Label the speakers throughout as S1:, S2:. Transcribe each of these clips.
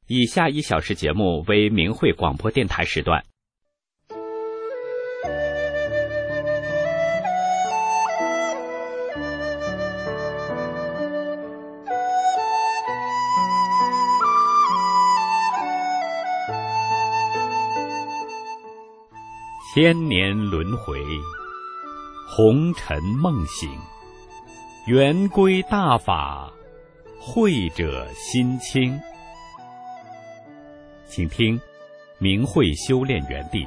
S1: 以下1小时节目为明慧广播电台时段。千年轮回，红尘梦醒，圆归大法，慧者心清。请听明慧修炼园地。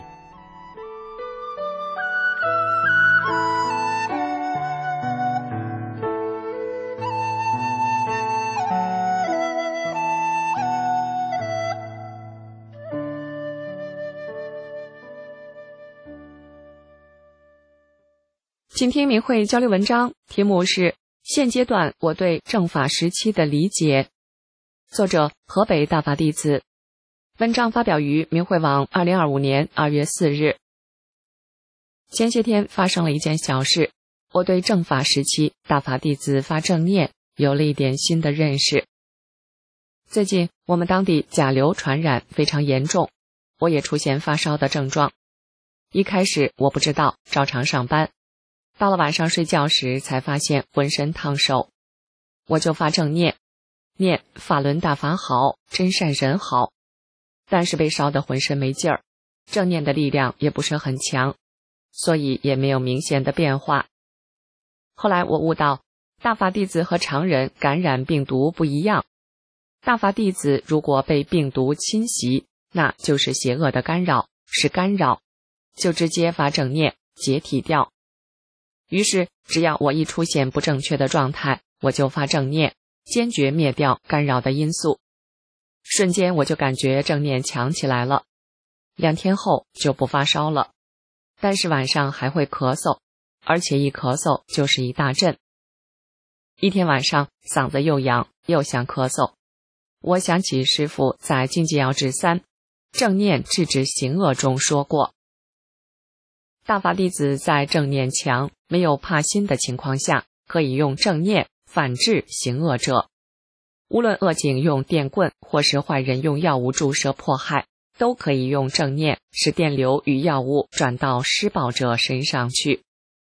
S2: 请听明慧交流文章，题目是现阶段我对正法时期的理解，作者河北大法弟子，文章发表于明慧网2025年2月4日。前些天发生了一件小事，我对正法时期大法弟子发正念有了一点新的认识。最近我们当地甲流传染非常严重，我也出现发烧的症状。一开始我不知道，照常上班，到了晚上睡觉时才发现浑身烫手，我就发正念，念法轮大法好，真善人好。但是被烧得浑身没劲儿，正念的力量也不是很强，所以也没有明显的变化。后来我悟到，大法弟子和常人感染病毒不一样，大法弟子如果被病毒侵袭，那就是邪恶的干扰，是干扰，就直接发正念解体掉。于是只要我一出现不正确的状态，我就发正念，坚决灭掉干扰的因素。瞬间我就感觉正念强起来了，2天后就不发烧了，但是晚上还会咳嗽，而且一咳嗽就是一大阵。一天晚上嗓子又痒又想咳嗽，我想起师父在《经济要旨3正念制止行恶》中说过，大法弟子在正念强没有怕心的情况下，可以用正念反制行恶者。无论恶警用电棍或是坏人用药物注射迫害，都可以用正念使电流与药物转到施暴者身上去。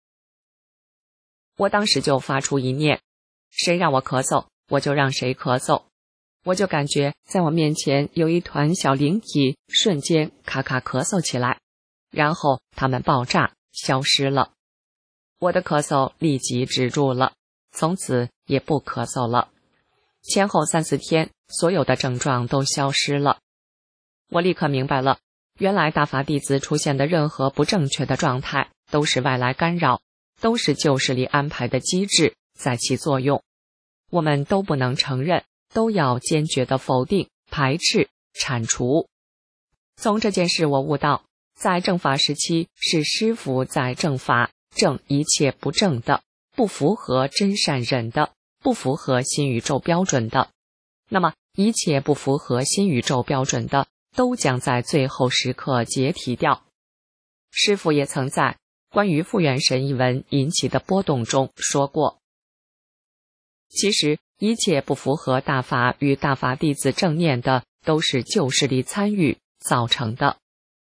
S2: 我当时就发出一念，谁让我咳嗽，我就让谁咳嗽。我就感觉在我面前有一团小灵体瞬间咔咔咳嗽起来，然后它们爆炸消失了，我的咳嗽立即止住了，从此也不咳嗽了。前后3、4天，所有的症状都消失了。我立刻明白了，原来大法弟子出现的任何不正确的状态，都是外来干扰，都是旧势力安排的机制在起作用。我们都不能承认，都要坚决的否定、排斥、铲除。从这件事我悟到，在正法时期是师父在正法，正一切不正的，不符合真善忍的，不符合新宇宙标准的。那么一切不符合新宇宙标准的，都将在最后时刻解体掉。师父也曾在关于复原神一文引起的波动中说过，其实一切不符合大法与大法弟子正念的，都是旧势力参与造成的。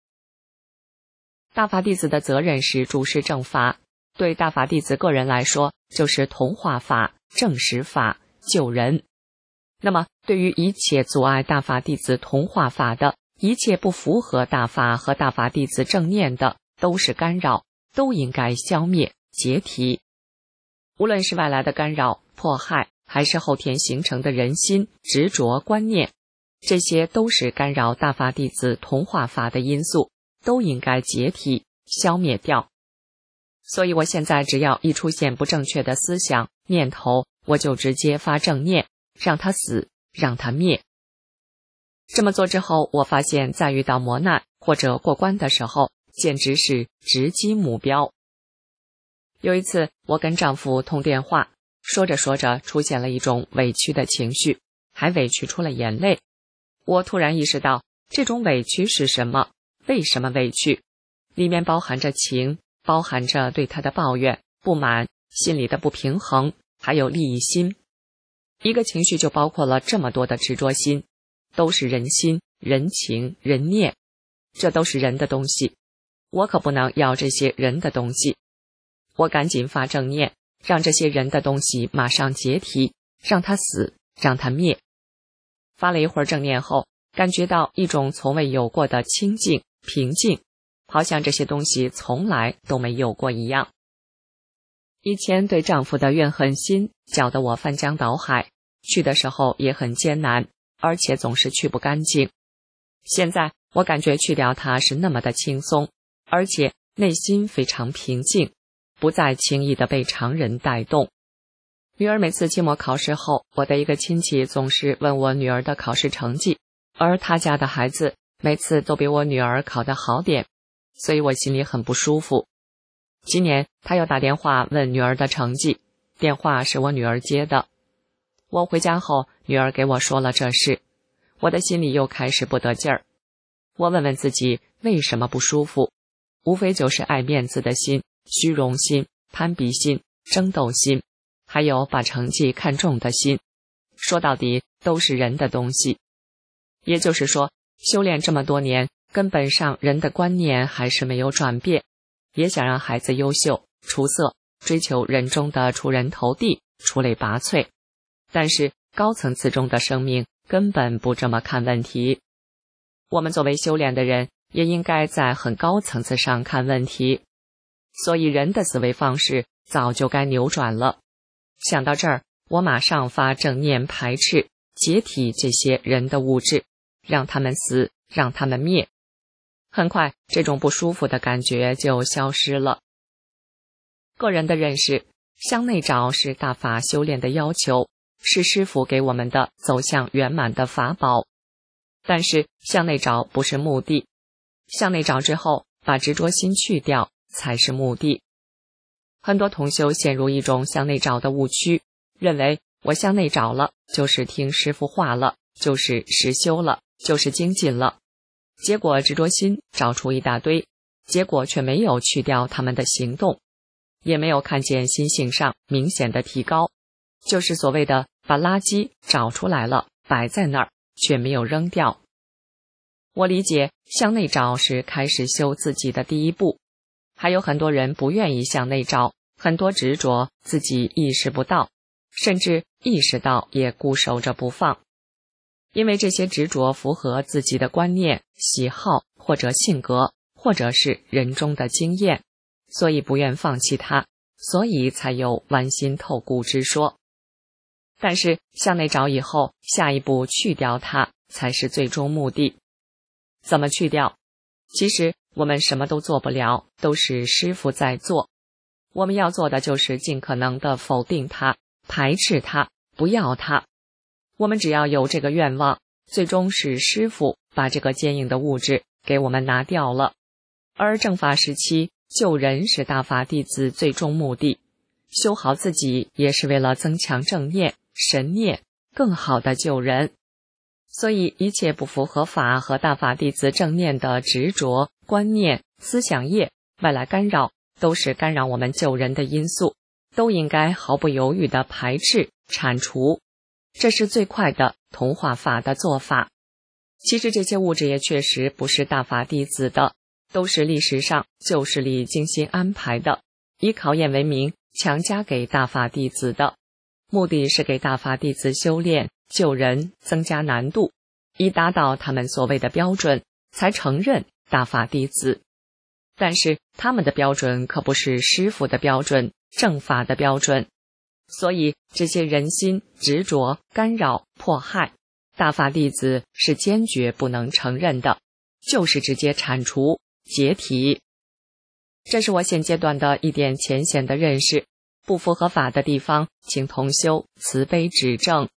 S2: 大法弟子的责任是主持正法，对大法弟子个人来说，就是同化法、证实法、救人。那么对于一切阻碍大法弟子同化法的，一切不符合大法和大法弟子正念的，都是干扰，都应该消灭解体。无论是外来的干扰迫害，还是后天形成的人心执着观念，这些都是干扰大法弟子同化法的因素，都应该解体消灭掉。所以我现在只要一出现不正确的思想念头，我就直接发正念，让它死，让它灭。这么做之后，我发现在遇到磨难或者过关的时候，简直是直击目标。有一次我跟丈夫通电话，说着说着出现了一种委屈的情绪，还委屈出了眼泪。我突然意识到，这种委屈是什么？为什么委屈？里面包含着情，包含着对他的抱怨、不满、心里的不平衡，还有利益心。一个情绪就包括了这么多的执着心， 都是人心、人情、人念，这都是人的东西。我可不能要这些人的东西。我赶紧发正念，让这些人的东西马上解体，让它死，让它灭。发了一会儿正念后，感觉到一种从未有过的清静、平静，好像这些东西从来都没有过一样。以前对丈夫的怨恨心搅得我翻江倒海，去的时候也很艰难，而且总是去不干净。现在我感觉去掉它是那么的轻松，而且内心非常平静，不再轻易的被常人带动。女儿每次期末考试后，我的一个亲戚总是问我女儿的考试成绩，而他家的孩子每次都比我女儿考得好点，所以我心里很不舒服。今年他又打电话问女儿的成绩，电话是我女儿接的。我回家后，女儿给我说了这事，我的心里又开始不得劲儿。我问问自己为什么不舒服，无非就是爱面子的心、虚荣心、攀比心、争斗心，还有把成绩看重的心，说到底都是人的东西。也就是说，修炼这么多年，根本上人的观念还是没有转变，也想让孩子优秀、出色，追求人中的出人头地、出类拔萃。但是高层次中的生命根本不这么看问题。我们作为修炼的人，也应该在很高层次上看问题。所以人的思维方式早就该扭转了。想到这儿，我马上发正念排斥、解体这些人的物质，让他们死，让他们灭。很快，这种不舒服的感觉就消失了。个人的认识，向内找是大法修炼的要求，是师父给我们的走向圆满的法宝。但是向内找不是目的，向内找之后，把执着心去掉才是目的。很多同修陷入一种向内找的误区，认为我向内找了，就是听师父话了，就是实修了，就是精进了。结果执着心找出一大堆，结果却没有去掉他们的行动，也没有看见心性上明显的提高，就是所谓的把垃圾找出来了，摆在那儿，却没有扔掉。我理解向内找是开始修自己的第一步，还有很多人不愿意向内找，很多执着自己意识不到，甚至意识到也固守着不放。因为这些执着符合自己的观念、喜好或者性格，或者是人中的经验，所以不愿放弃它，所以才有剜心透骨之说。但是向内找以后，下一步去掉它才是最终目的。怎么去掉？其实我们什么都做不了，都是师父在做。我们要做的就是尽可能的否定它，排斥它，不要它。我们只要有这个愿望，最终是师父把这个坚硬的物质给我们拿掉了。而正法时期救人是大法弟子最终目的，修好自己也是为了增强正念、神念，更好的救人。所以一切不符合法和大法弟子正念的执着、观念、思想业、外来干扰，都是干扰我们救人的因素，都应该毫不犹豫地排斥、铲除。这是最快的同化法的做法。其实这些物质也确实不是大法弟子的，都是历史上旧势力精心安排的，以考验为名强加给大法弟子的，目的是给大法弟子修炼、救人增加难度，以达到他们所谓的标准，才承认大法弟子。但是他们的标准可不是师父的标准、正法的标准，所以这些人心、执着、干扰、迫害，大法弟子是坚决不能承认的，就是直接铲除、解体。这是我现阶段的一点浅显的认识，不符合法的地方，请同修慈悲指正。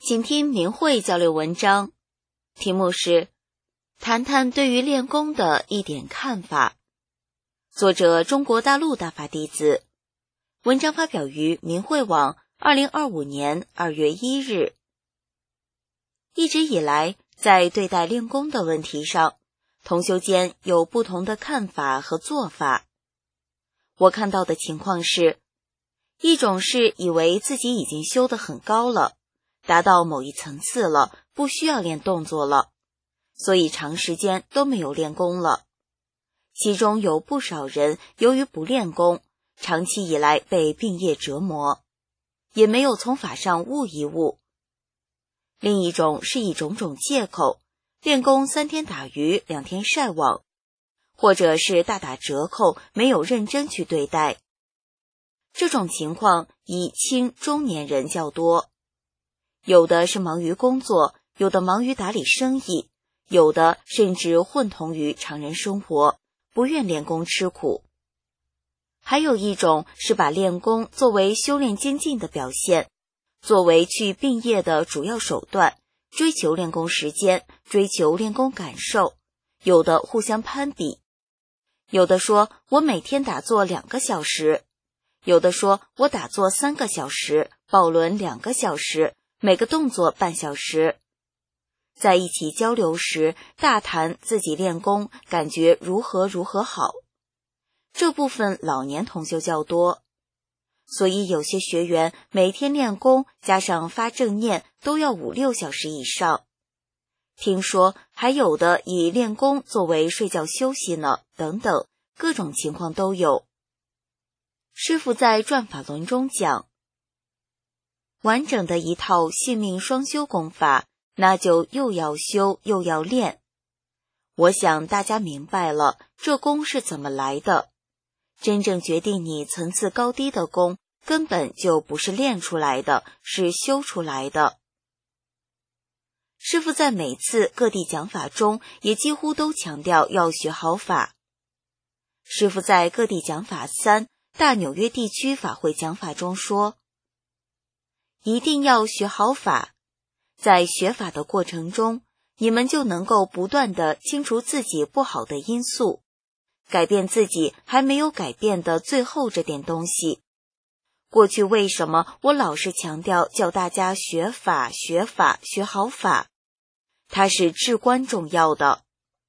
S3: 请听明慧交流文章，题目是谈谈对于练功的一点看法。作者中国大陆大法弟子，文章发表于明慧网2025年2月1日。一直以来，在对待练功的问题上，同修间有不同的看法和做法。我看到的情况是，一种是以为自己已经修得很高了，达到某一层次了，不需要练动作了，所以长时间都没有练功了。其中有不少人由于不练功，长期以来被病业折磨，也没有从法上悟一悟。另一种是以种种借口，练功3天打鱼2天晒网，或者是大打折扣，没有认真去对待。这种情况以轻中年人较多，有的是忙于工作，有的忙于打理生意，有的甚至混同于常人生活，不愿练功吃苦。还有一种是把练功作为修炼精进的表现，作为去病业的主要手段，追求练功时间，追求练功感受，有的互相攀比。有的说我每天打坐2个小时，有的说我打坐3个小时，抱轮2个小时，每个动作半小时。在一起交流时，大谈自己练功感觉如何如何好。这部分老年同修较多，所以有些学员每天练功加上发正念都要5-6小时以上。听说还有的以练功作为睡觉休息呢，等等，各种情况都有。师父在转法轮中讲，完整的一套性命双修功法，那就又要修又要练。我想大家明白了这功是怎么来的。真正决定你层次高低的功，根本就不是练出来的，是修出来的。师父在每次各地讲法中，也几乎都强调要学好法。师父在各地讲法3大纽约地区法会讲法中说，一定要学好法。在学法的过程中，你们就能够不断地清除自己不好的因素，改变自己还没有改变的最后这点东西。过去为什么我老是强调叫大家学法、学法、学好法？它是至关重要的。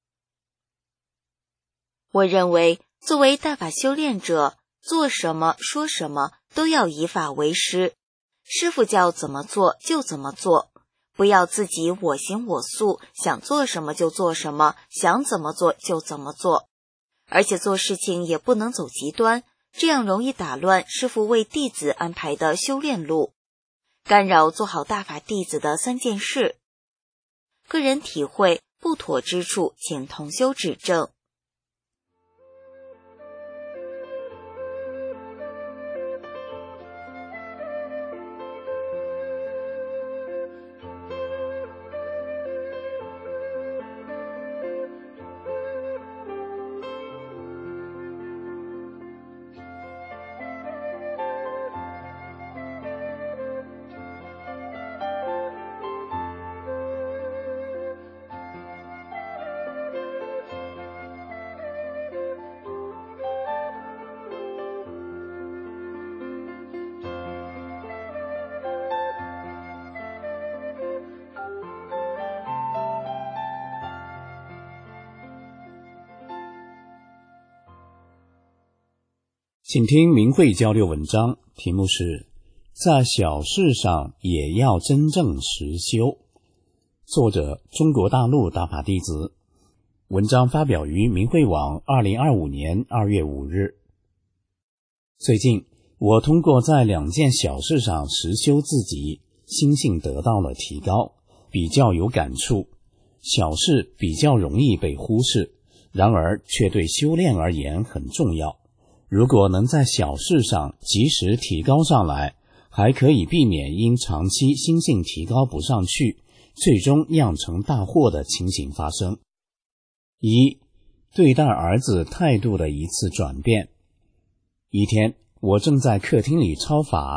S3: 我认为，作为大法修炼者，做什么说什么都要以法为师，师父叫怎么做就怎么做，不要自己我行我素，想做什么就做什么，想怎么做就怎么做。而且做事情也不能走极端，这样容易打乱师父为弟子安排的修炼路，干扰做好大法弟子的3件事。个人体会不妥之处，请同修指正。
S1: 请听明慧交流文章，题目是在小事上也要真正实修。作者中国大陆大法弟子，文章发表于明慧网2025年2月5日。最近我通过在2件小事上实修自己，心性得到了提高，比较有感触。小事比较容易被忽视，然而却对修炼而言很重要。如果能在小事上及时提高上来，还可以避免因长期心性提高不上去，最终酿成大祸的情形发生。1. 对待儿子态度的一次转变。一天，我正在客厅里抄法，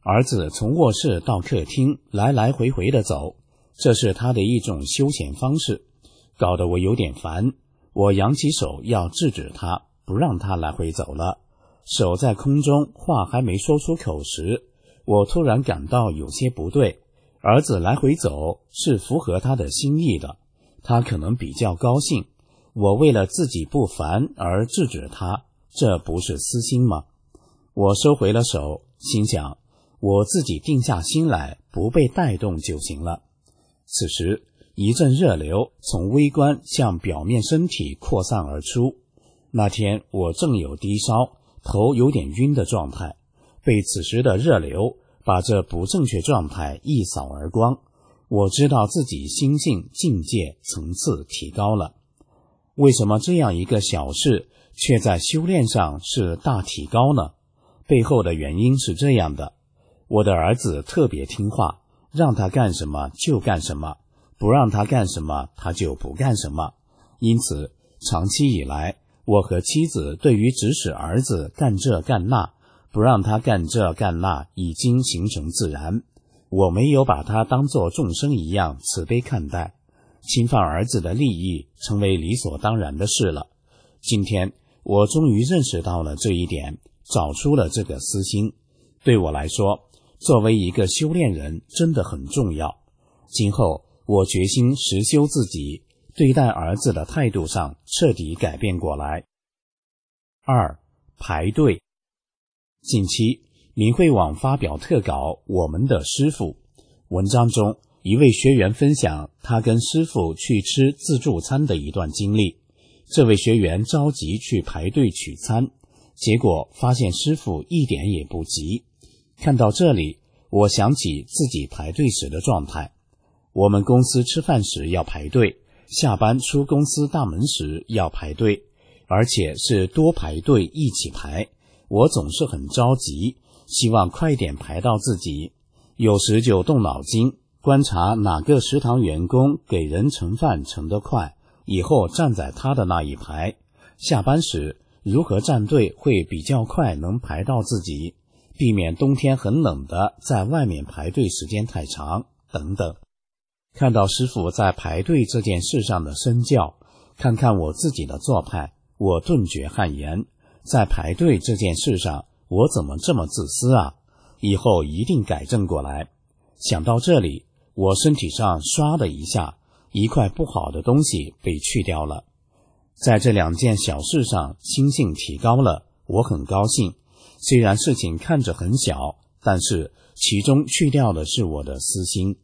S1: 儿子从卧室到客厅来来回回的走，这是他的一种休闲方式，搞得我有点烦。我扬起手要制止他，不让他来回走了。手在空中，话还没说出口时，我突然感到有些不对。儿子来回走是符合他的心意的，他可能比较高兴。我为了自己不烦而制止他，这不是私心吗？我收回了手，心想我自己定下心来，不被带动就行了。此时一阵热流从微观向表面身体扩散而出。那天我正有低烧，头有点晕的状态，被此时的热流把这不正确状态一扫而光。我知道自己心性境界层次提高了。为什么这样一个小事却在修炼上是大提高呢？背后的原因是这样的，我的儿子特别听话，让他干什么就干什么，不让他干什么他就不干什么。因此长期以来，我和妻子对于指使儿子干这干那，不让他干这干那已经形成自然。我没有把他当作众生一样慈悲看待，侵犯儿子的利益成为理所当然的事了。今天我终于认识到了这一点，找出了这个私心。对我来说，作为一个修炼人真的很重要。今后我决心实修自己，对待儿子的态度上彻底改变过来。2. 排队。近期明慧网发表特稿我们的师父，文章中一位学员分享他跟师父去吃自助餐的一段经历。这位学员着急去排队取餐，结果发现师父一点也不急。看到这里，我想起自己排队时的状态。我们公司吃饭时要排队，下班出公司大门时要排队，而且是多排队一起排。我总是很着急，希望快点排到自己。有时就动脑筋，观察哪个食堂员工给人盛饭盛得快，以后站在他的那一排。下班时如何站队会比较快能排到自己，避免冬天很冷的在外面排队时间太长等等。看到师父在排队这件事上的身教，看看我自己的做派，我顿觉汗颜。在排队这件事上，我怎么这么自私啊？以后一定改正过来。想到这里，我身体上唰的一下，一块不好的东西被去掉了。在这2件小事上心性提高了，我很高兴。虽然事情看着很小，但是其中去掉的是我的私心。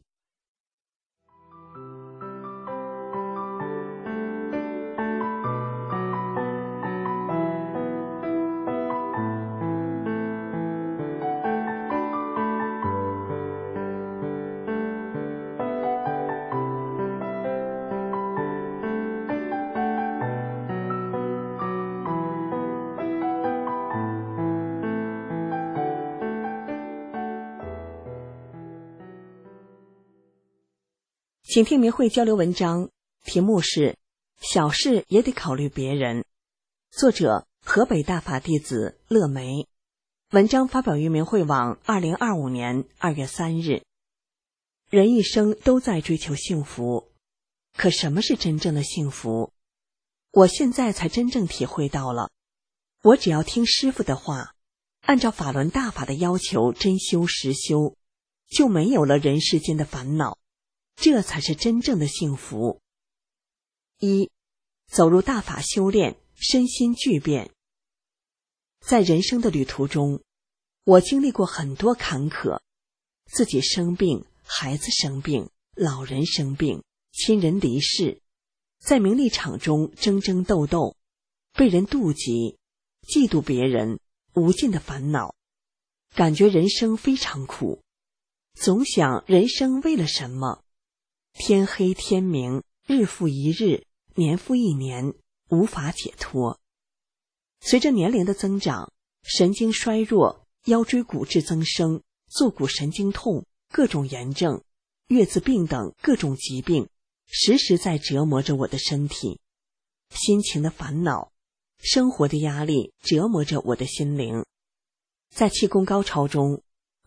S4: 请听明慧交流文章，题目是小事也得考虑别人，作者河北大法弟子乐梅，文章发表于明慧网2025年2月3日。人一生都在追求幸福，可什么是真正的幸福？我现在才真正体会到了，我只要听师父的话，按照法轮大法的要求真修实修，就没有了人世间的烦恼，这才是真正的幸福。1. 走入大法修炼，身心俱变。在人生的旅途中，我经历过很多坎坷，自己生病，孩子生病，老人生病，亲人离世，在名利场中争争斗斗，被人妒忌，嫉妒别人，无尽的烦恼，感觉人生非常苦，总想人生为了什么？天黑天明，日复一日，年复一年，无法解脱。随着年龄的增长，神经衰弱，腰椎骨质增生，坐骨神经痛，各种炎症，月子病等各种疾病，时时在折磨着我的身体。心情的烦恼，生活的压力折磨着我的心灵。在气功高潮中，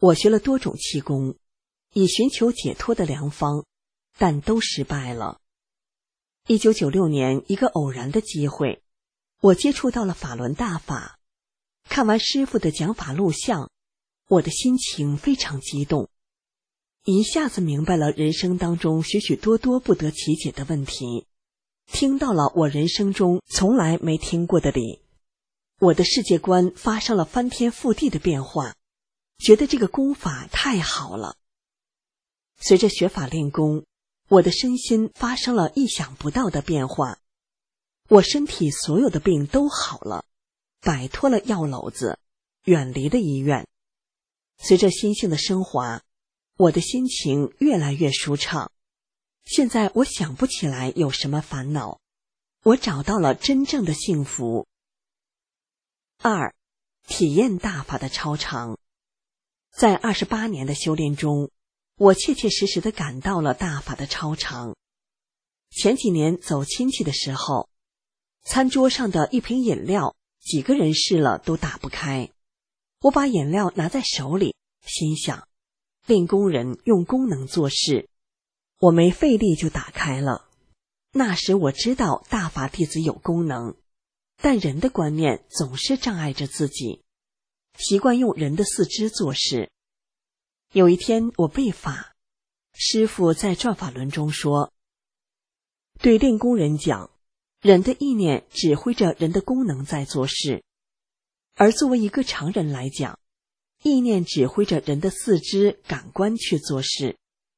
S4: 我学了多种气功，以寻求解脱的良方，但都失败了。1996年，一个偶然的机会，我接触到了法轮大法。看完师父的讲法录像，我的心情非常激动，一下子明白了人生当中许许多多不得其解的问题，听到了我人生中从来没听过的理，我的世界观发生了翻天覆地的变化，觉得这个功法太好了。随着学法练功，我的身心发生了意想不到的变化，我身体所有的病都好了，摆脱了药篓子，远离了医院。随着心性的升华，我的心情越来越舒畅。现在我想不起来有什么烦恼，我找到了真正的幸福。2. 体验大法的超常。在28年的修炼中，我切切实实地感到了大法的超常。前几年走亲戚的时候，餐桌上的一瓶饮料，几个人试了都打不开。我把饮料拿在手里，心想，练功人用功能做事，我没费力就打开了。那时我知道大法弟子有功能，但人的观念总是障碍着自己，习惯用人的四肢做事。有一天我背法，师父在转法轮中说，对练功人讲，人的意念指挥着人的功能在做事，而作为一个常人来讲，意念指挥着人的四肢感官去做事。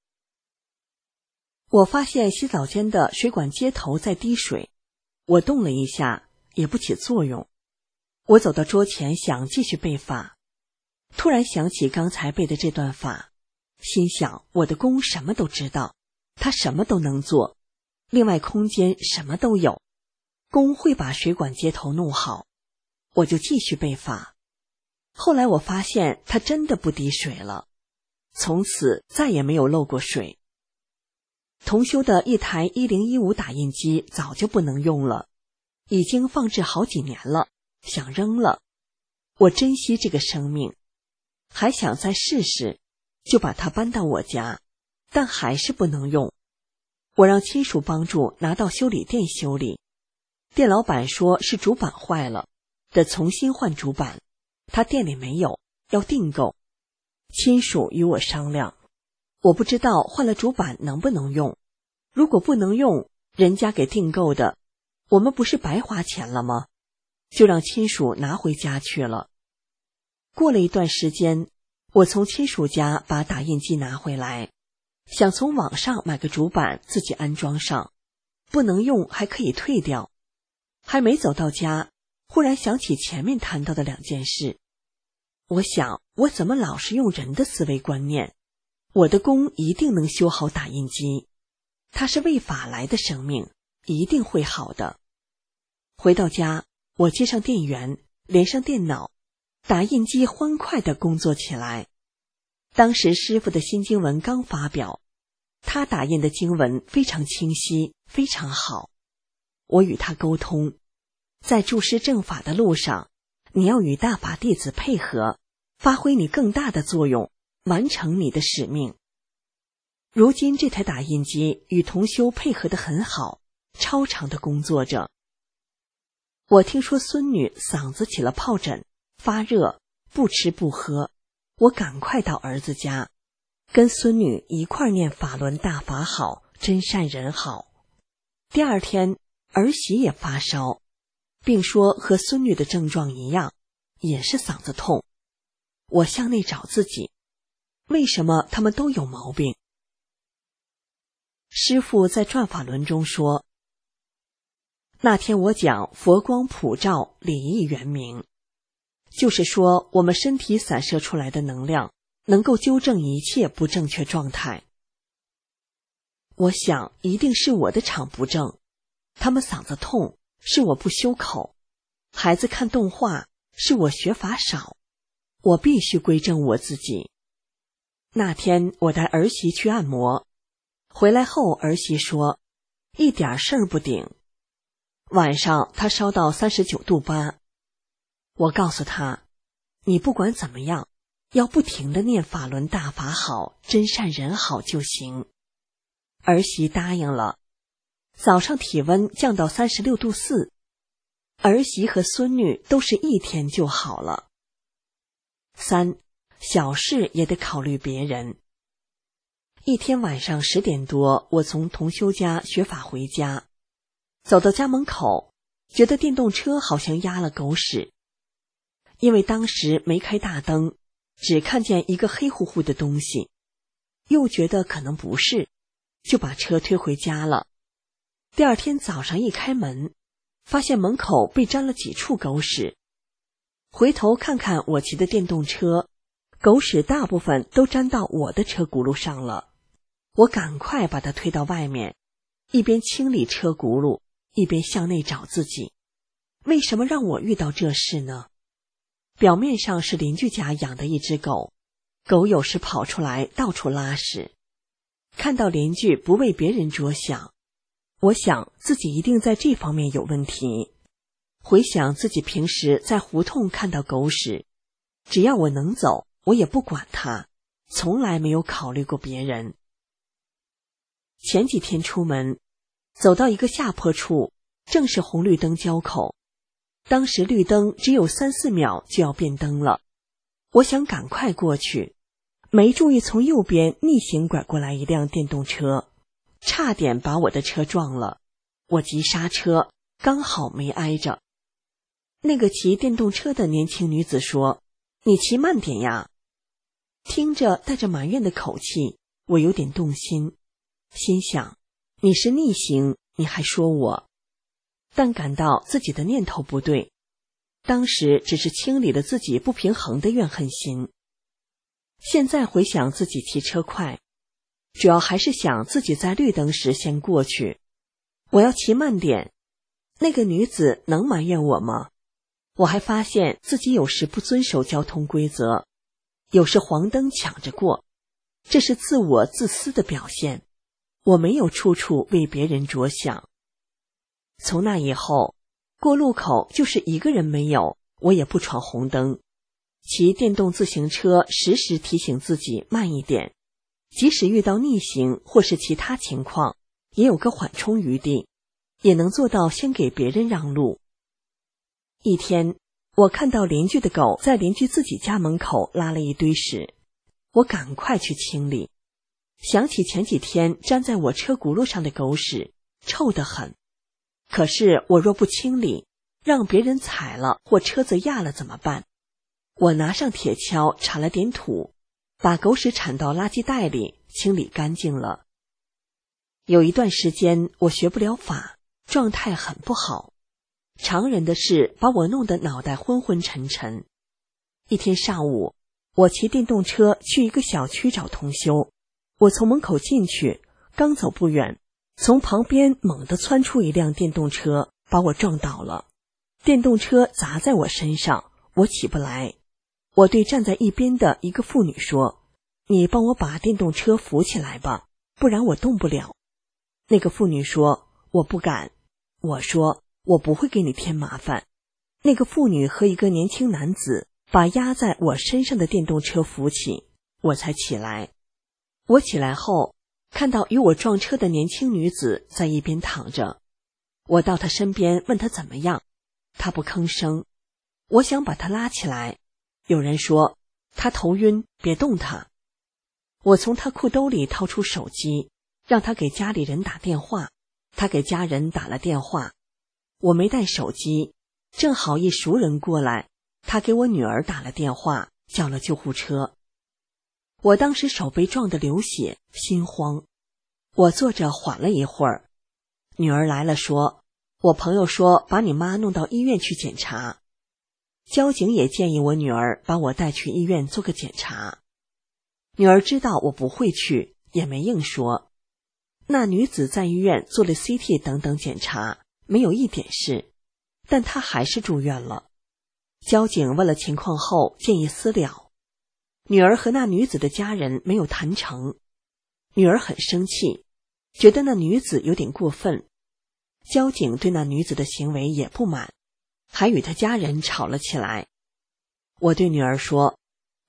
S4: 我发现洗澡间的水管接头在滴水，我动了一下，也不起作用。我走到桌前想继续背法，突然想起刚才背的这段法，心想我的功什么都知道，他什么都能做，另外空间什么都有，功会把水管接头弄好，我就继续背法。后来我发现它真的不滴水了，从此再也没有漏过水。同修的一台1015打印机早就不能用了，已经放置好几年了，想扔了。我珍惜这个生命，还想再试试，就把它搬到我家，但还是不能用。我让亲属帮助拿到修理店修理，店老板说是主板坏了，得重新换主板，他店里没有，要订购。亲属与我商量，我不知道换了主板能不能用，如果不能用，人家给订购的，我们不是白花钱了吗？就让亲属拿回家去了。过了一段时间，我从亲属家把打印机拿回来，想从网上买个主板自己安装上，不能用还可以退掉。还没走到家，忽然想起前面谈到的2件事。我想，我怎么老是用人的思维观念？我的功一定能修好打印机，它是为法来的生命，一定会好的。回到家，我接上电源，连上电脑，打印机欢快地工作起来。当时师父的新经文刚发表，他打印的经文非常清晰，非常好。我与他沟通，在注师正法的路上，你要与大法弟子配合，发挥你更大的作用，完成你的使命。如今这台打印机与同修配合得很好，超常的工作着。我听说孙女嗓子起了疱疹，发热，不吃不喝，我赶快到儿子家，跟孙女一块念法轮大法好，真善人好。第2天，儿媳也发烧，并说和孙女的症状一样，也是嗓子痛。我向内找自己，为什么他们都有毛病？师父在转法轮中说，那天我讲佛光普照，理义圆明，就是说我们身体散射出来的能量能够纠正一切不正确状态。我想一定是我的场不正，他们嗓子痛是我不修口，孩子看动画是我学法少，我必须归正我自己。那天我带儿媳去按摩，回来后儿媳说一点事儿不顶，晚上她烧到39度8，我告诉她，你不管怎么样， 要不停地念法轮大法好，真善人好就行。儿媳答应了。早上体温降到36度4，儿媳和孙女都是1天就好了。3. 小事也得考虑别人。一天晚上10点多，我从同修家学法回家，走到家门口，觉得电动车好像压了狗屎。因为当时没开大灯，只看见一个黑乎乎的东西，又觉得可能不是，就把车推回家了。第二天早上一开门，发现门口被沾了几处狗屎。回头看看我骑的电动车，狗屎大部分都沾到我的车轱辘上了。我赶快把它推到外面，一边清理车轱辘，一边向内找自己。为什么让我遇到这事呢？表面上是邻居家养的一只狗，狗有时跑出来到处拉屎。看到邻居不为别人着想，我想自己一定在这方面有问题。回想自己平时在胡同看到狗屎，只要我能走，我也不管它，从来没有考虑过别人。前几天出门，走到一个下坡处，正是红绿灯交口。当时绿灯只有3、4秒就要变灯了，我想赶快过去，没注意从右边逆行拐过来一辆电动车，差点把我的车撞了。我急刹车，刚好没挨着。那个骑电动车的年轻女子说：“你骑慢点呀。”听着带着埋怨的口气，我有点动心，心想你是逆行，你还说我。但感到自己的念头不对，当时只是清理了自己不平衡的怨恨心。现在回想自己骑车快，主要还是想自己在绿灯时先过去，我要骑慢点。那个女子能埋怨我吗？我还发现自己有时不遵守交通规则，有时黄灯抢着过，这是自我自私的表现。我没有处处为别人着想。从那以后，过路口就是一个人没有，我也不闯红灯。骑电动自行车时时提醒自己慢一点，即使遇到逆行或是其他情况，也有个缓冲余地，也能做到先给别人让路。一天，我看到邻居的狗在邻居自己家门口拉了一堆屎，我赶快去清理。想起前几天粘在我车轱辘上的狗屎，臭得很。可是我若不清理，让别人踩了或车子压了怎么办？我拿上铁锹铲了点土，把狗屎铲到垃圾袋里，清理干净了。有一段时间我学不了法，状态很不好，常人的事把我弄得脑袋昏昏沉沉。一天上午，我骑电动车去一个小区找同修，我从门口进去，刚走不远，从旁边猛地窜出一辆电动车，把我撞倒了。电动车砸在我身上，我起不来。我对站在一边的一个妇女说：“你帮我把电动车扶起来吧，不然我动不了。”那个妇女说：“我不敢。”我说：“我不会给你添麻烦。”那个妇女和一个年轻男子把压在我身上的电动车扶起，我才起来。我起来后，看到与我撞车的年轻女子在一边躺着，我到她身边问她怎么样，她不吭声。我想把她拉起来，有人说她头晕，别动她。我从她裤兜里掏出手机，让她给家里人打电话。她给家人打了电话，我没带手机，正好一熟人过来，她给我女儿打了电话，叫了救护车。我当时手被撞得流血，心慌。我坐着缓了一会儿，女儿来了说：“我朋友说把你妈弄到医院去检查。”交警也建议我女儿把我带去医院做个检查。女儿知道我不会去，也没硬说。那女子在医院做了 CT 等等检查，没有一点事，但她还是住院了。交警问了情况后建议私了。女儿和那女子的家人没有谈成，女儿很生气，觉得那女子有点过分。交警对那女子的行为也不满，还与她家人吵了起来。我对女儿说：“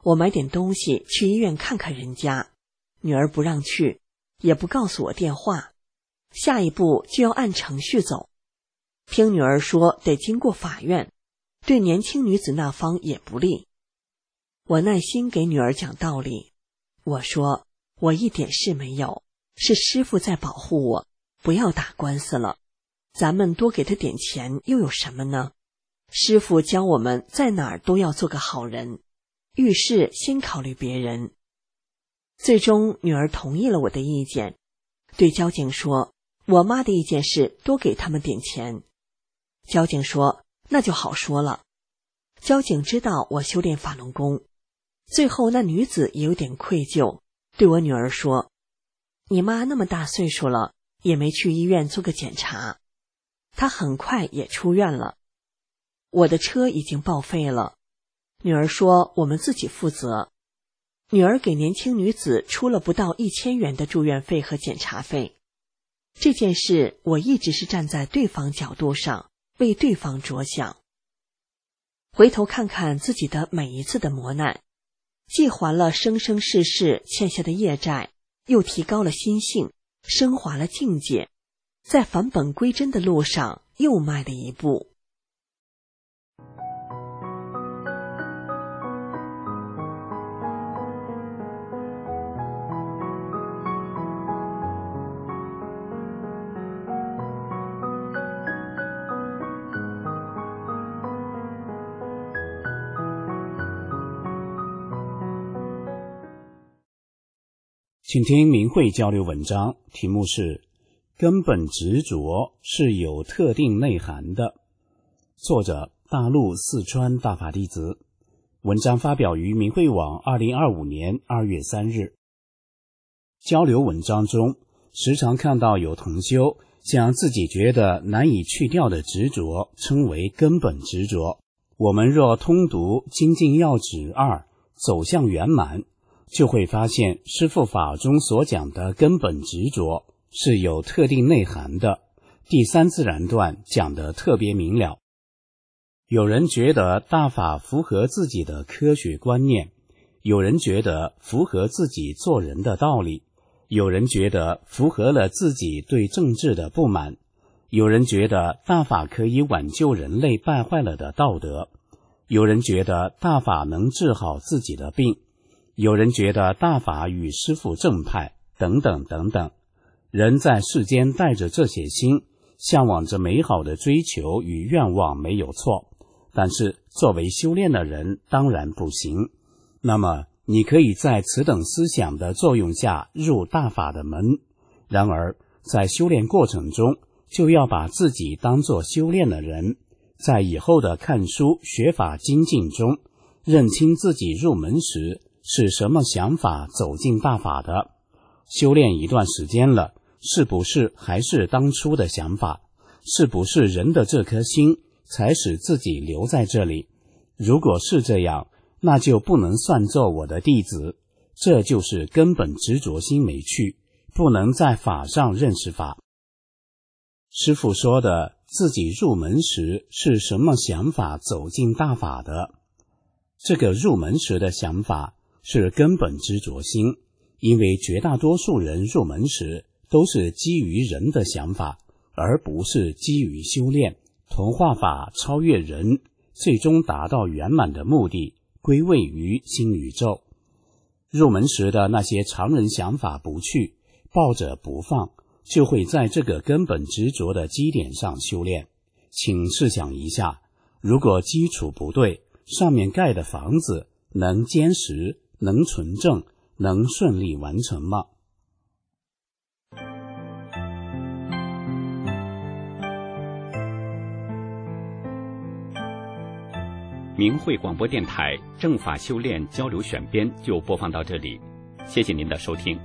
S4: 我买点东西去医院看看人家，女儿不让去，也不告诉我电话，下一步就要按程序走。听女儿说得经过法院，对年轻女子那方也不利。我耐心给女儿讲道理，我说我一点事没有，是师父在保护我，不要打官司了，咱们多给他点钱又有什么呢？师父教我们在哪儿都要做个好人，遇事先考虑别人。最终女儿同意了我的意见，对交警说我妈的意见是多给他们点钱。交警说那就好说了。交警知道我修炼法轮功，最后那女子也有点愧疚，对我女儿说，你妈那么大岁数了，也没去医院做个检查，她很快也出院了。我的车已经报废了，女儿说我们自己负责。女儿给年轻女子出了不到1000元的住院费和检查费。这件事我一直是站在对方角度上，为对方着想。回头看看自己的每一次的磨难，既还了生生世世欠下的业债，又提高了心性，升华了境界，在返本归真的路上又迈了一步。
S1: 请听明慧交流文章，题目是根本执着是有特定内涵的，作者大陆四川大法弟子，文章发表于明慧网2025年2月3日。交流文章中时常看到有同修将自己觉得难以去掉的执着称为根本执着。我们若通读精进要旨2走向圆满，就会发现师父法中所讲的根本执着是有特定内涵的。第三自然段讲得特别明了。有人觉得大法符合自己的科学观念，有人觉得符合自己做人的道理，有人觉得符合了自己对政治的不满，有人觉得大法可以挽救人类败坏了的道德，有人觉得大法能治好自己的病，有人觉得大法与师父正派，等等等等。人在世间带着这些心，向往着美好的追求与愿望没有错，但是作为修炼的人当然不行。那么你可以在此等思想的作用下入大法的门，然而在修炼过程中就要把自己当作修炼的人，在以后的看书学法精进中认清自己入门时是什么想法走进大法的，修炼一段时间了，是不是还是当初的想法？是不是人的这颗心才使自己留在这里？如果是这样，那就不能算作我的弟子，这就是根本执着心没去，不能在法上认识法。师父说的自己入门时是什么想法走进大法的，这个入门时的想法是根本执着心，因为绝大多数人入门时都是基于人的想法，而不是基于修炼同化法超越人，最终达到圆满的目的，归位于新宇宙。入门时的那些常人想法不去，抱着不放，就会在这个根本执着的基点上修炼。请试想一下，如果基础不对，上面盖的房子能坚实，能纯正，能顺利完成吗？
S5: 明慧广播电台正法修炼交流选编就播放到这里，谢谢您的收听。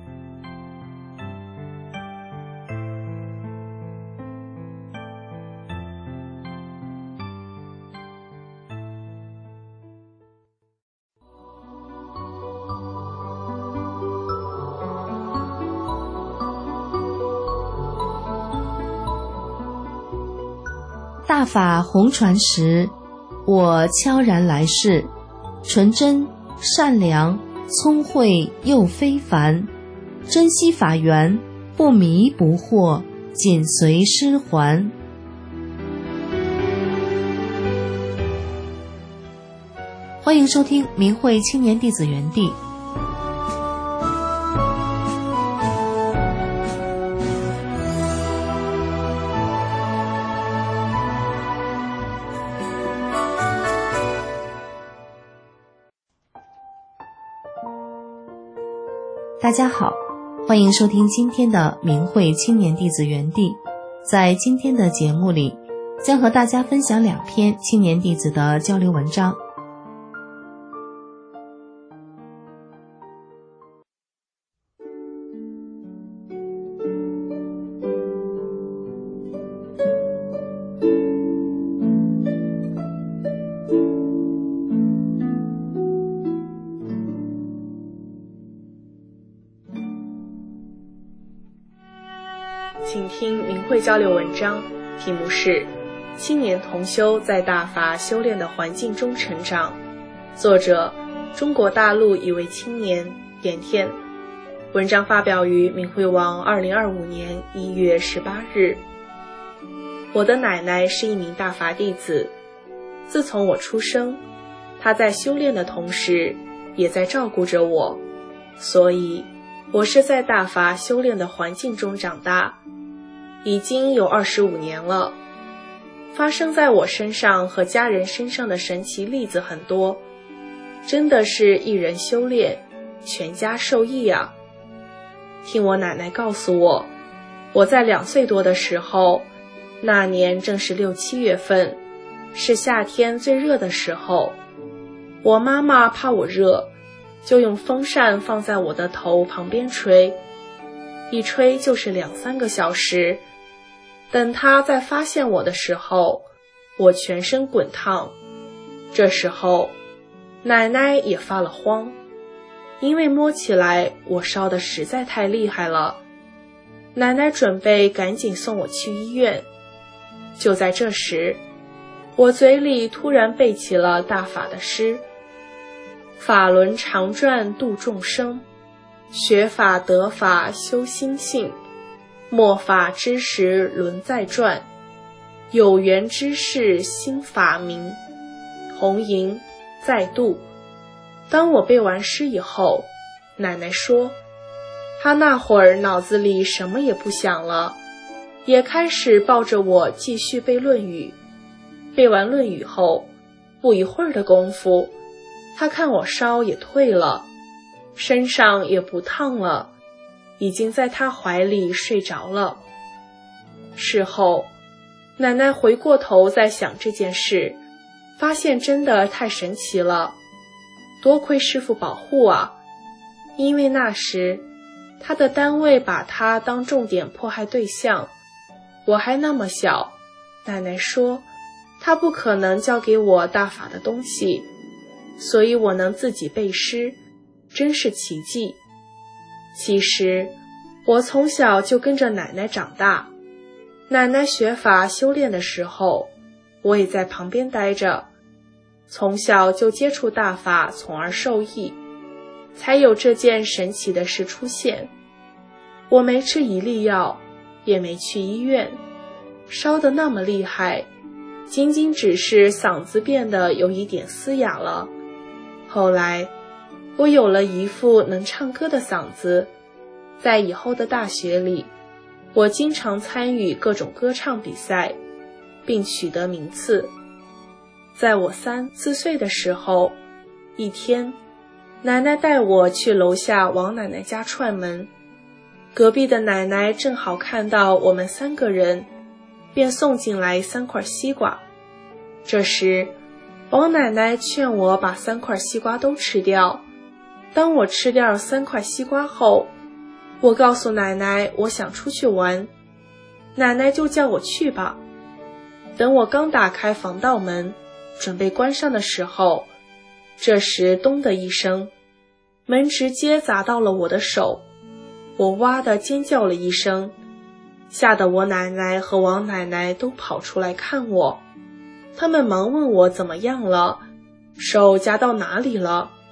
S6: 大法红传时，我悄然来世，纯真善良、聪慧又非凡，珍惜法缘，不迷不惑，紧随师还。欢迎收听明慧青年弟子园地。大家好，欢迎收听今天的明慧青年弟子园地。在今天的节目里，将和大家分享2篇青年弟子的交流文章。
S7: 请听明慧交流文章，题目是青年同修在大法修炼的环境中成长，作者中国大陆一位青年点点。文章发表于明慧网2025年1月18日。我的奶奶是一名大法弟子，自从我出生，她在修炼的同时也在照顾着我，所以我是在大法修炼的环境中长大，已经有25年了。发生在我身上和家人身上的神奇例子很多，真的是一人修炼，全家受益啊。听我奶奶告诉我，我在2岁多的时候，那年正是6、7月份，是夏天最热的时候，我妈妈怕我热，就用风扇放在我的头旁边吹，一吹就是2、3个小时。等她再发现我的时候，我全身滚烫。这时候奶奶也发了慌，因为摸起来我烧得实在太厉害了。奶奶准备赶紧送我去医院。就在这时，我嘴里突然背起了大法的诗：法轮常转度众生，学法得法修心性，末法之时轮在转，有缘之事心法明，红迎再度。当我背完诗以后，奶奶说，她那会儿脑子里什么也不想了，也开始抱着我继续背论语。背完论语后，不一会儿的功夫，她看我烧也退了，身上也不烫了，已经在她怀里睡着了。事后，奶奶回过头再想这件事，发现真的太神奇了，多亏师父保护啊！因为那时她的单位把她当重点迫害对象，我还那么小，奶奶说她不可能教给我大法的东西，所以我能自己背诗，真是奇迹。其实我从小就跟着奶奶长大，奶奶学法修炼的时候，我也在旁边待着，从小就接触大法，从而受益，才有这件神奇的事出现。我没吃一粒药，也没去医院，烧得那么厉害，仅仅只是嗓子变得有一点嘶哑了。后来我有了一副能唱歌的嗓子，在以后的大学里，我经常参与各种歌唱比赛，并取得名次。在我3、4岁的时候，一天，奶奶带我去楼下王奶奶家串门，隔壁的奶奶正好看到我们3个人，便送进来3块西瓜。这时，王奶奶劝我把3块西瓜都吃掉。当我吃掉3块西瓜后，我告诉奶奶我想出去玩，奶奶就叫我去吧。等我刚打开防盗门，准备关上的时候，这时咚的一声，门直接砸到了我的手，我哇地尖叫了一声，吓得我奶奶和王奶奶都跑出来看我，他们忙问我怎么样了，手夹到哪里了。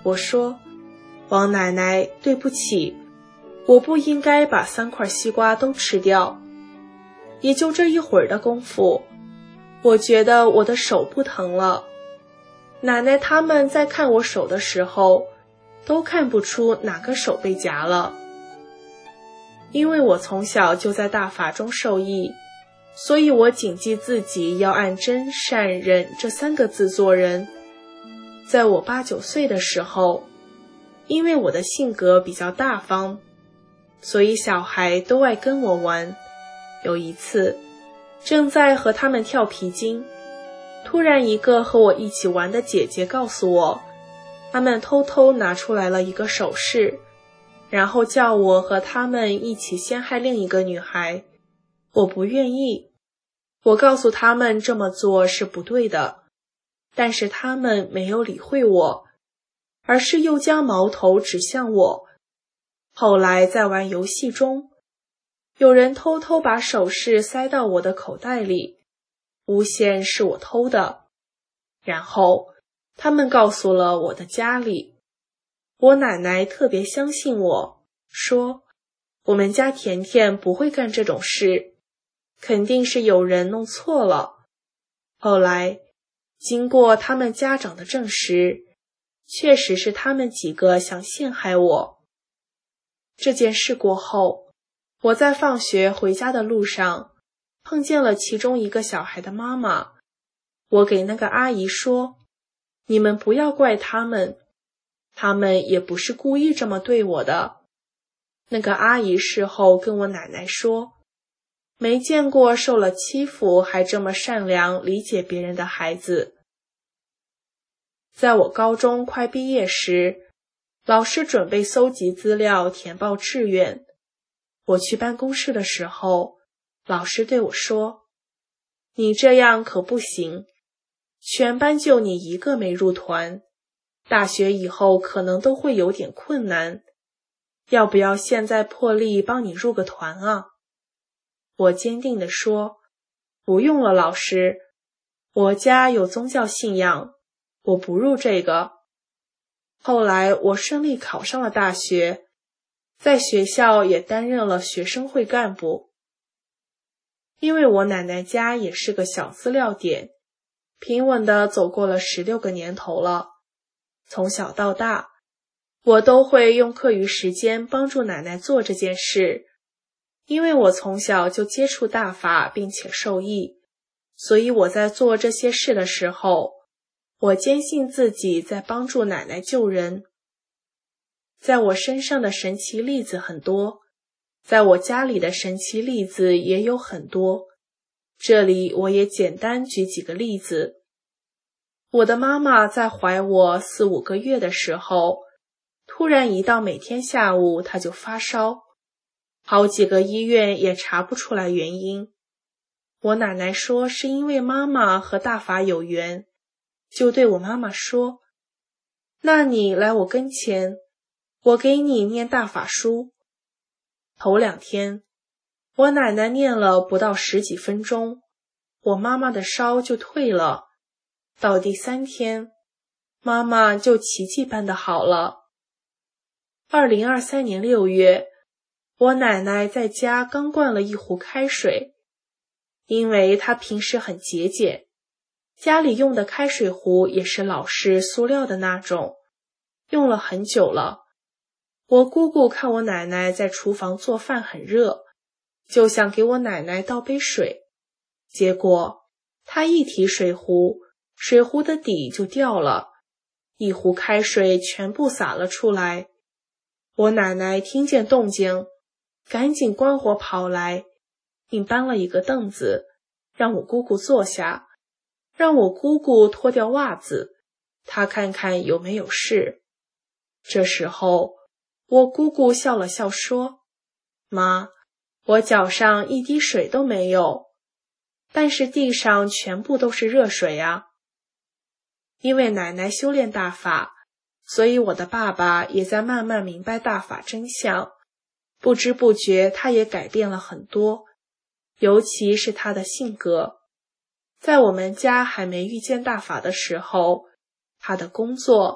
S7: 我说，王奶奶，对不起，我不应该把3块西瓜都吃掉。也就这一会儿的功夫，我觉得我的手不疼了。奶奶他们在看我手的时候，都看不出哪个手被夹了。因为我从小就在大法中受益，所以我谨记自己要按真、善、忍这3个字做人。在我8、9岁的时候，因为我的性格比较大方，所以小孩都爱跟我玩。有一次，正在和他们跳皮筋，突然一个和我一起玩的姐姐告诉我，他们偷偷拿出来了一个首饰，然后叫我和他们一起陷害另一个女孩。我不愿意，我告诉他们这么做是不对的，但是他们没有理会我，而是又将矛头指向我。后来在玩游戏中，有人偷偷把首饰塞到我的口袋里，诬陷是我偷的。然后他们告诉了我的家里，我奶奶特别相信我，说我们家甜甜不会干这种事，肯定是有人弄错了。后来经过他们家长的证实，确实是他们几个想陷害我。这件事过后，我在放学回家的路上碰见了其中一个小孩的妈妈。我给那个阿姨说，你们不要怪他们，他们也不是故意这么对我的。那个阿姨事后跟我奶奶说，没见过受了欺负还这么善良理解别人的孩子。在我高中快毕业时，老师准备搜集资料填报志愿。我去办公室的时候，老师对我说，你这样可不行，全班就你一个没入团，大学以后可能都会有点困难，要不要现在破例帮你入个团啊？我坚定地说，不用了老师，我家有宗教信仰，我不入这个。后来我顺利考上了大学，在学校也担任了学生会干部。因为我奶奶家也是个小资料点，平稳地走过了16个年头了。从小到大，我都会用课余时间帮助奶奶做这件事。因为我从小就接触大法并且受益，所以我在做这些事的时候，我坚信自己在帮助奶奶救人。在我身上的神奇例子很多，在我家里的神奇例子也有很多，这里我也简单举几个例子。我的妈妈在怀我4、5个月的时候，突然一到每天下午她就发烧，好几个医院也查不出来原因。我奶奶说是因为妈妈和大法有缘，就对我妈妈说，那你来我跟前，我给你念大法书。头2天，我奶奶念了不到10几分钟，我妈妈的烧就退了。到第3天，妈妈就奇迹般的好了。2023年6月，我奶奶在家刚灌了1壶开水，因为她平时很节俭，家里用的开水壶也是老式塑料的那种，用了很久了。我姑姑看我奶奶在厨房做饭很热，就想给我奶奶倒杯水，结果她一提水壶，水壶的底就掉了，1壶开水全部洒了出来。我奶奶听见动静，赶紧关火跑来，并搬了一个凳子，让我姑姑坐下，让我姑姑脱掉袜子，她看看有没有事。这时候，我姑姑笑了笑说，妈，我脚上一滴水都没有，但是地上全部都是热水啊。因为奶奶修炼大法，所以我的爸爸也在慢慢明白大法真相，不知不觉他也改变了很多，尤其是他的性格。在我们家还没遇见大法的时候，他的工作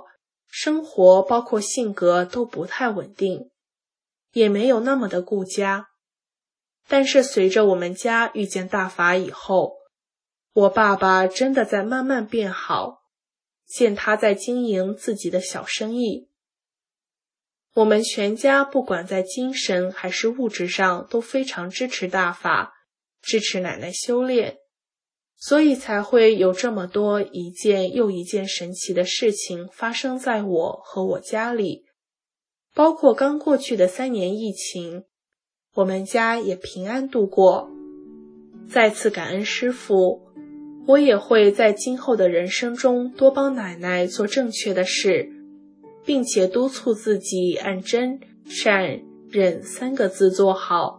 S7: 生活包括性格都不太稳定，也没有那么的顾家。但是随着我们家遇见大法以后，我爸爸真的在慢慢变好，见他在经营自己的小生意。我们全家不管在精神还是物质上都非常支持大法，支持奶奶修炼，所以才会有这么多一件又一件神奇的事情发生在我和我家里。包括刚过去的3年疫情，我们家也平安度过。再次感恩师父，我也会在今后的人生中多帮奶奶做正确的事，并且督促自己按真、善、忍3个字做好。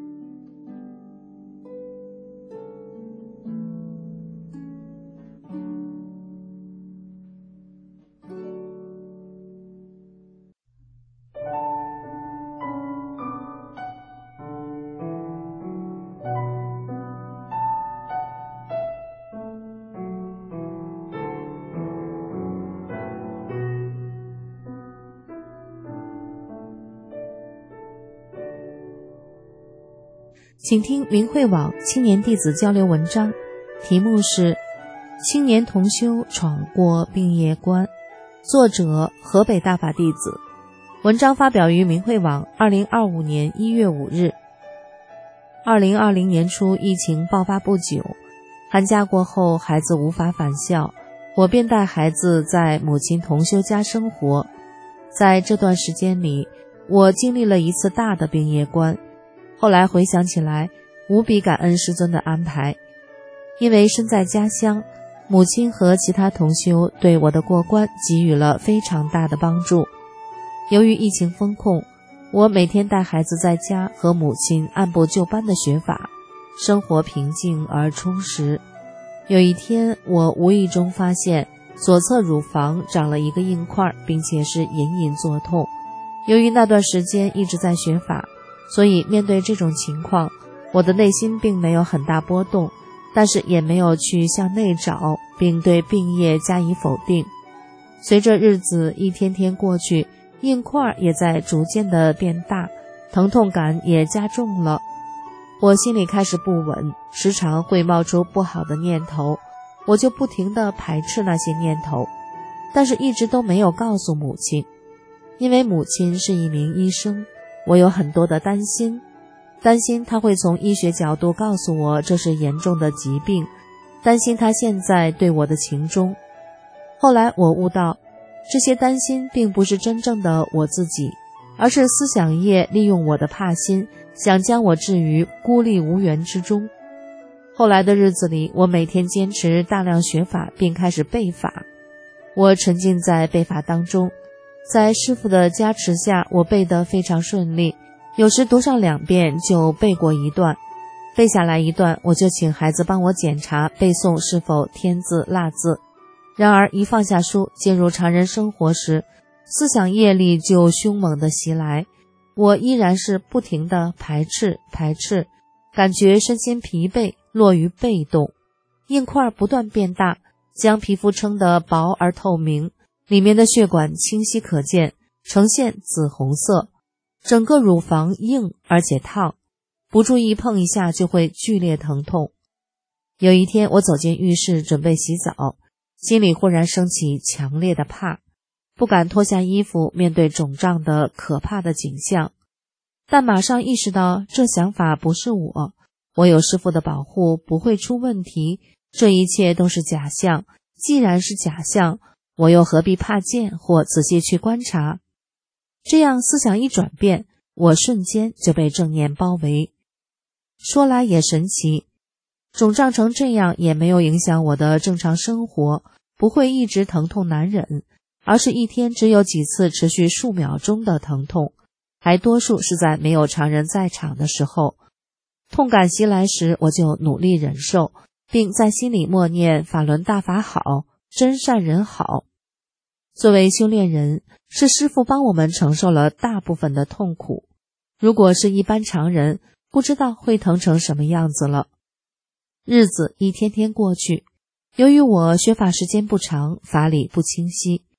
S6: 请听明慧网青年弟子交流文章，题目是青年同修闯过病业关，作者河北大法弟子。文章发表于明慧网2025年1月5日。2020年初疫情爆发不久，寒假过后孩子无法返校，我便带孩子在母亲同修家生活。在这段时间里，我经历了一次大的病业关，后来回想起来，无比感恩师尊的安排。因为身在家乡，母亲和其他同修对我的过关给予了非常大的帮助。由于疫情封控，我每天带孩子在家和母亲按部就班的学法，生活平静而充实。有一天，我无意中发现左侧乳房长了一个硬块，并且是隐隐作痛。由于那段时间一直在学法，所以面对这种情况，我的内心并没有很大波动，但是也没有去向内找，并对病业加以否定。随着日子一天天过去，硬块也在逐渐的变大，疼痛感也加重了。我心里开始不稳，时常会冒出不好的念头，我就不停地排斥那些念头，但是一直都没有告诉母亲。因为母亲是一名医生，我有很多的担心她会从医学角度告诉我这是严重的疾病，担心她现在对我的情衷。后来我悟到，这些担心并不是真正的我自己，而是思想业利用我的怕心，想将我置于孤立无援之中。后来的日子里，我每天坚持大量学法，并开始背法。我沉浸在背法当中，在师父的加持下，我背得非常顺利，有时读上2遍就背过一段，背下来一段，我就请孩子帮我检查背诵是否添字落字。然而一放下书，进入常人生活时，思想业力就凶猛地袭来，我依然是不停地排斥，感觉身心疲惫，落于被动。硬块不断变大，将皮肤撑得薄而透明，里面的血管清晰可见，呈现紫红色，整个乳房硬而且烫，不注意碰一下就会剧烈疼痛。有一天我走进浴室准备洗澡，心里忽然升起强烈的怕，不敢脱下衣服面对肿胀的可怕的景象，但马上意识到这想法不是我有师父的保护，不会出问题，这一切都是假象，既然是假象，我又何必怕见或仔细去观察？这样思想一转变，我瞬间就被正念包围。说来也神奇，肿胀成这样也没有影响我的正常生活，不会一直疼痛难忍，而是一天只有几次持续数秒钟的疼痛，还多数是在没有常人在场的时候。痛感袭来时，我就努力忍受，并在心里默念法轮大法好，真善人好。作为修炼人，是师父帮我们承受了大部分的痛苦，如果是一般常人，不知道会疼成什么样子了。日子一天天过去，由于我学法时间不长，法理不清晰，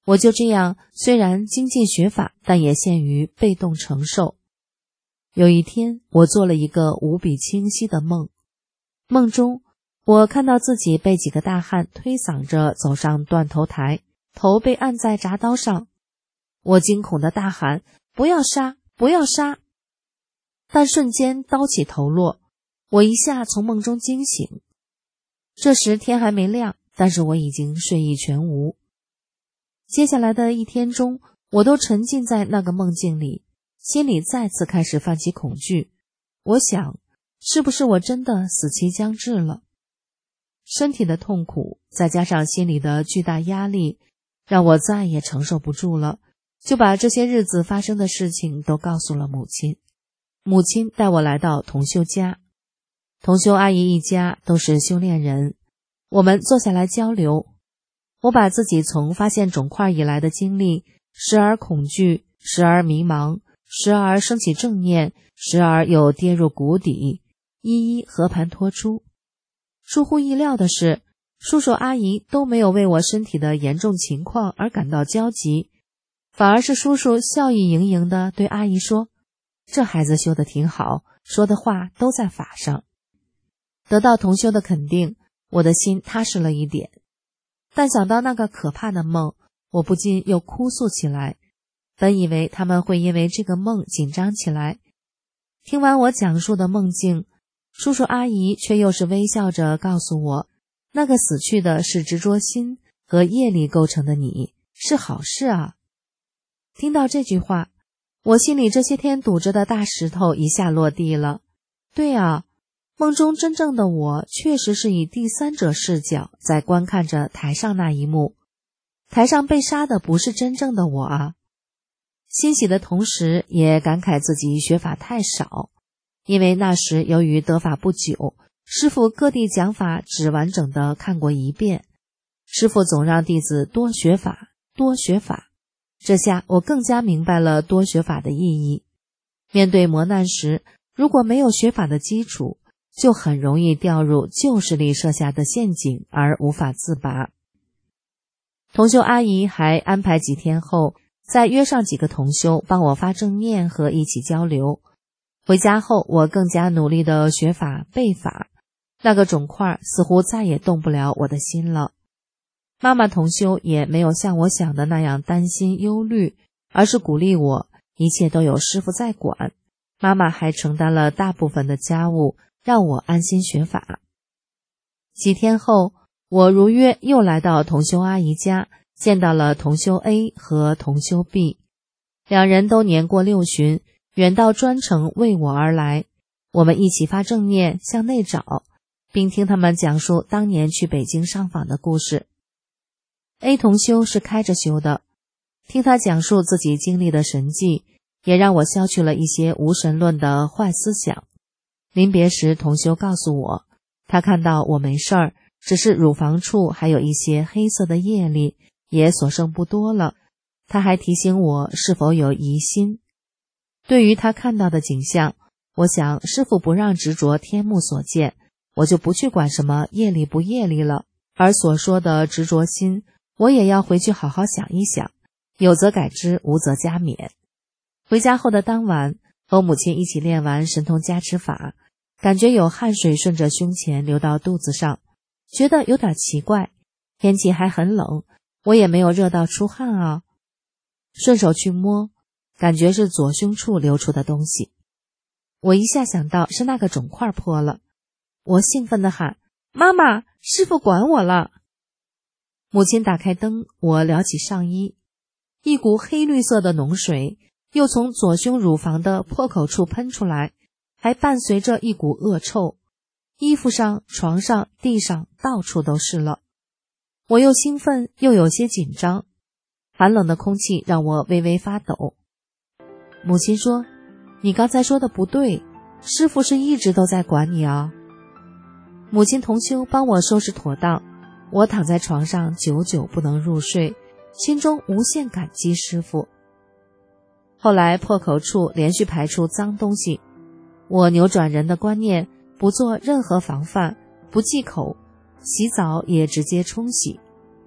S6: 我就这样，虽然精进学法，但也陷于被动承受。有一天，我做了一个无比清晰的梦，梦中我看到自己被几个大汉推搡着走上断头台，头被按在铡刀上。我惊恐地大喊：不要杀，不要杀！但瞬间刀起头落，我一下从梦中惊醒。这时天还没亮，但是我已经睡意全无。接下来的一天中，我都沉浸在那个梦境里，心里再次开始泛起恐惧。我想，是不是我真的死期将至了？身体的痛苦，再加上心里的巨大压力，让我再也承受不住了，就把这些日子发生的事情都告诉了母亲。母亲带我来到同修家，同修阿姨一家都是修炼人，我们坐下来交流。我把自己从发现肿块以来的经历，时而恐惧，时而迷茫，时而升起正念，时而又跌入谷底，一一和盘托出。出乎意料的是，叔叔阿姨都没有为我身体的严重情况而感到焦急，反而是叔叔笑意盈盈地对阿姨说：这孩子修得挺好，说的话都在法上。得到同修的肯定，我的心踏实了一点。但想到那个可怕的梦，我不禁又哭诉起来。本以为他们会因为这个梦紧张起来，听完我讲述的梦境，叔叔阿姨却又是微笑着告诉我，那个死去的是执着心和业力构成的你，是好事啊。听到这句话，我心里这些天堵着的大石头一下落地了。对啊，梦中真正的我确实是以第三者视角在观看着台上那一幕，台上被杀的不是真正的我啊。欣喜的同时也感慨自己学法太少，因为那时由于得法不久，师父各地讲法只完整的看过一遍，师父总让弟子多学法，多学法。这下我更加明白了多学法的意义。面对磨难时，如果没有学法的基础，就很容易掉入旧势力设下的陷阱而无法自拔。同修阿姨还安排几天后再约上几个同修帮我发正念和一起交流。回家后我更加努力的学法背法，那个肿块似乎再也动不了我的心了。妈妈同修也没有像我想的那样担心忧虑，而是鼓励我，一切都有师父在管。妈妈还承担了大部分的家务，让我安心学法。几天后，我如约又来到同修阿姨家，见到了同修 A 和同修 B， 两人都年过60旬，远道专程为我而来。我们一起发正念向内找，并听他们讲述当年去北京上访的故事。A 同修是开着修的，听他讲述自己经历的神迹，也让我消去了一些无神论的坏思想。临别时，同修告诉我，他看到我没事儿，只是乳房处还有一些黑色的业力，也所剩不多了。他还提醒我是否有疑心。对于他看到的景象，我想师父不让执着天目所见，我就不去管什么业力不业力了。而所说的执着心，我也要回去好好想一想，有则改之，无则加勉。回家后的当晚，和母亲一起练完神通加持法，感觉有汗水顺着胸前流到肚子上，觉得有点奇怪，天气还很冷，我也没有热到出汗啊。顺手去摸，感觉是左胸处流出的东西。我一下想到是那个肿块破了，我兴奋地喊：妈妈，师父管我了。母亲打开灯，我撩起上衣，一股黑绿色的脓水又从左胸乳房的破口处喷出来，还伴随着一股恶臭，衣服上、床上、地上到处都是了。我又兴奋又有些紧张，寒冷的空气让我微微发抖。母亲说：你刚才说的不对，师父是一直都在管你啊。母亲同修帮我收拾妥当，我躺在床上久久不能入睡，心中无限感激师父。后来破口处连续排出脏东西，我扭转人的观念，不做任何防范，不忌口，洗澡也直接冲洗。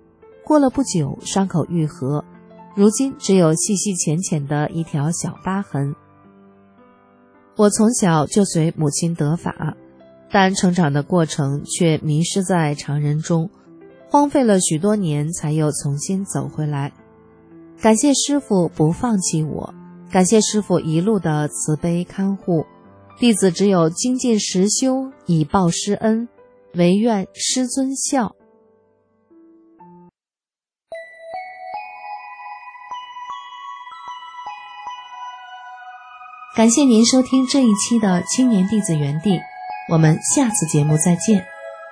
S6: 过了不久，伤口愈合，如今只有细细浅浅的一条小疤痕。我从小就随母亲得法，但成长的过程却迷失在常人中，荒废了许多年才又重新走回来。感谢师父不放弃我，感谢师父一路的慈悲看护，弟子只有精进实修，以报师恩，唯愿师尊孝。感谢您收听这一期的青年弟子园地，我们下次节目再见。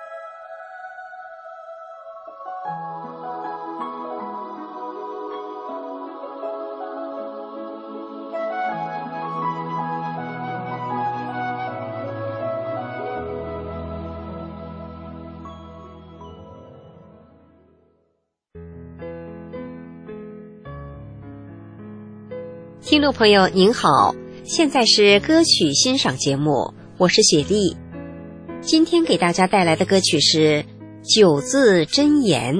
S8: 听众朋友您好，现在是歌曲欣赏节目，我是雪莉。今天给大家带来的歌曲是九字真言。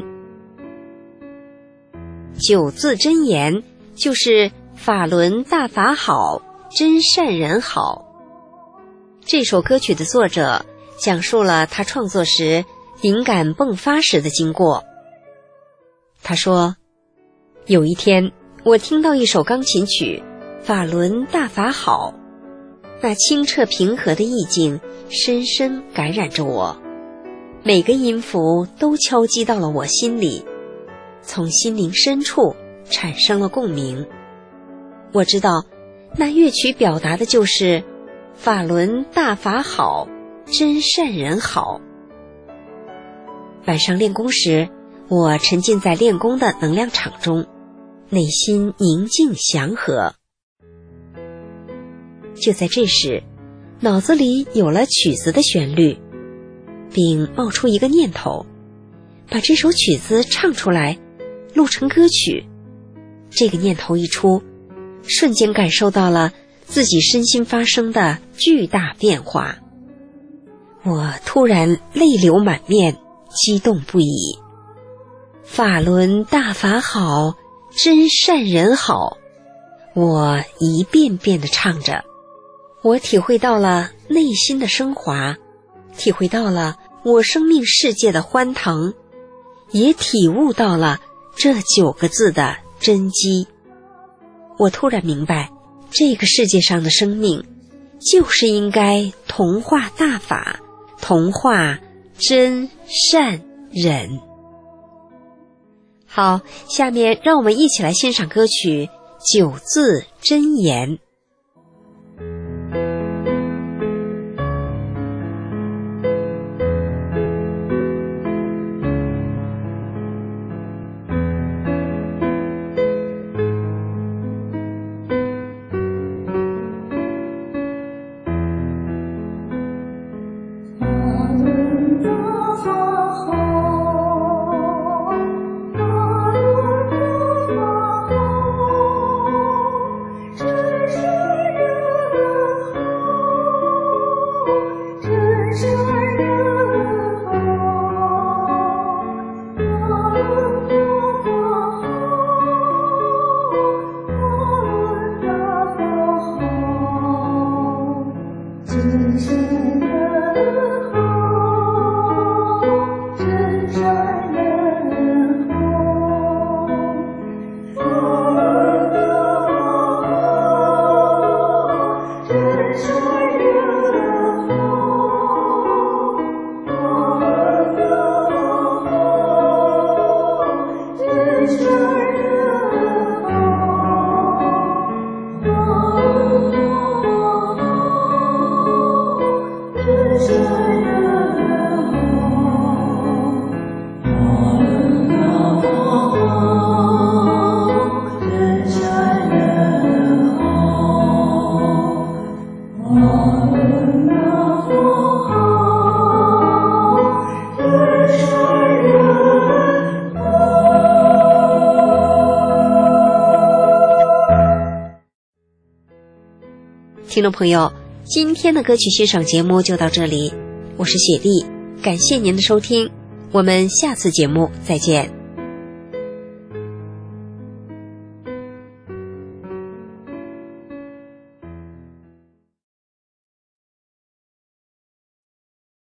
S8: 九字真言就是法轮大法好，真善人好。这首歌曲的作者讲述了他创作时灵感迸发时的经过。他说，有一天我听到一首钢琴曲，法轮大法好，那清澈平和的意境深深感染着我，每个音符都敲击到了我心里，从心灵深处产生了共鸣。我知道那乐曲表达的就是法轮大法好，真善人好。晚上练功时，我沉浸在练功的能量场中，内心宁静祥和。就在这时，脑子里有了曲子的旋律，并冒出一个念头，把这首曲子唱出来，录成歌曲。这个念头一出，瞬间感受到了自己身心发生的巨大变化。我突然泪流满面，激动不已。法轮大法好，真善人好，我一遍遍地唱着。我体会到了内心的升华，体会到了我生命世界的欢腾，也体悟到了这9个字的真机。我突然明白，这个世界上的生命就是应该同化大法，同化真善人。好，下面让我们一起来欣赏歌曲《九字真言》。听众朋友，今天的歌曲欣赏节目就到这里，我是雪莉，感谢您的收听，我们下次节目再见。